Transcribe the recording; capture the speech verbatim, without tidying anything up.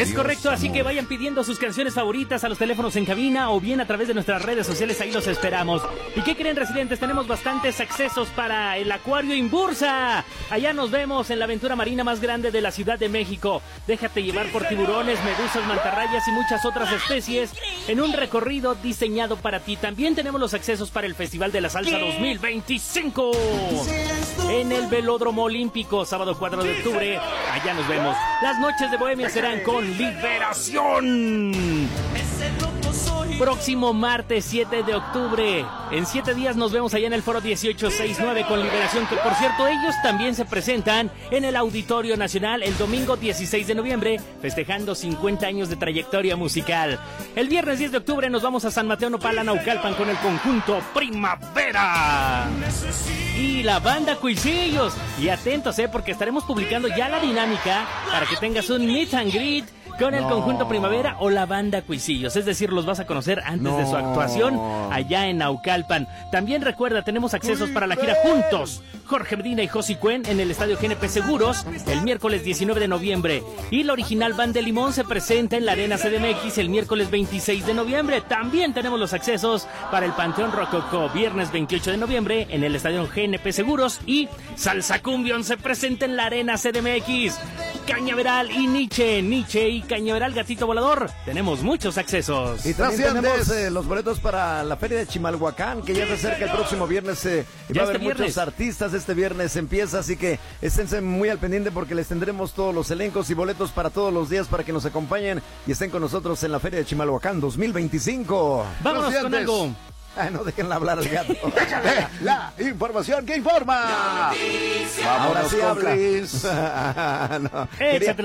Es correcto, así que vayan pidiendo sus canciones favoritas a los teléfonos en cabina o bien a través de nuestras redes sociales, ahí los esperamos. ¿Y qué creen, residentes? Tenemos bastantes accesos para el Acuario Imbursa. Allá nos vemos en la aventura marina más grande de la Ciudad de México. Déjate llevar por tiburones, medusas, mantarrayas y muchas otras especies en un recorrido diseñado para ti. También tenemos los accesos para el Festival de la Salsa dos mil veinticinco en el Velódromo Olímpico, sábado cuatro de octubre. Allá nos vemos. Las noches de Bohemia serán con Liberación. Próximo martes siete de octubre. En siete días nos vemos allá en el Foro dieciocho sesenta y nueve con Liberación, que por cierto ellos también se presentan en el Auditorio Nacional el domingo dieciséis de noviembre, festejando cincuenta años de trayectoria musical. El viernes diez de octubre nos vamos a San Mateo Nopala, Naucalpan, con el conjunto Primavera y la banda Cuisillos. Y atentos, eh, porque estaremos publicando ya la dinámica para que tengas un meet and greet con el no. conjunto Primavera o la banda Cuisillos. Es decir, los vas a conocer antes no. de su actuación allá en Naucalpan. También recuerda, tenemos accesos para la gira Juntos, Jorge Medina y Josi Cuen en el Estadio G N P Seguros el miércoles diecinueve de noviembre. Y la original Banda de Limón se presenta en la Arena C D M X el miércoles veintiséis de noviembre. También tenemos los accesos para el Panteón Rococó viernes veintiocho de noviembre en el Estadio G N P Seguros. Y Salsa Cumbión se presenta en la Arena C D M X. Cañaveral y Nietzsche, Nietzsche y Cañaveral Gatito Volador. Tenemos muchos accesos. Y también tenemos eh, los boletos para la Feria de Chimalhuacán, que ya se acerca el próximo viernes. Eh, va a haber este muchos viernes. artistas. Este viernes empieza, así que esténse muy al pendiente porque les tendremos todos los elencos y boletos para todos los días para que nos acompañen y estén con nosotros en la Feria de Chimalhuacán dos mil veinticinco. Vámonos con algo. Ay, no dejen hablar al gato. La información que informa. Ahora sí con habla. Chris. no, Échate.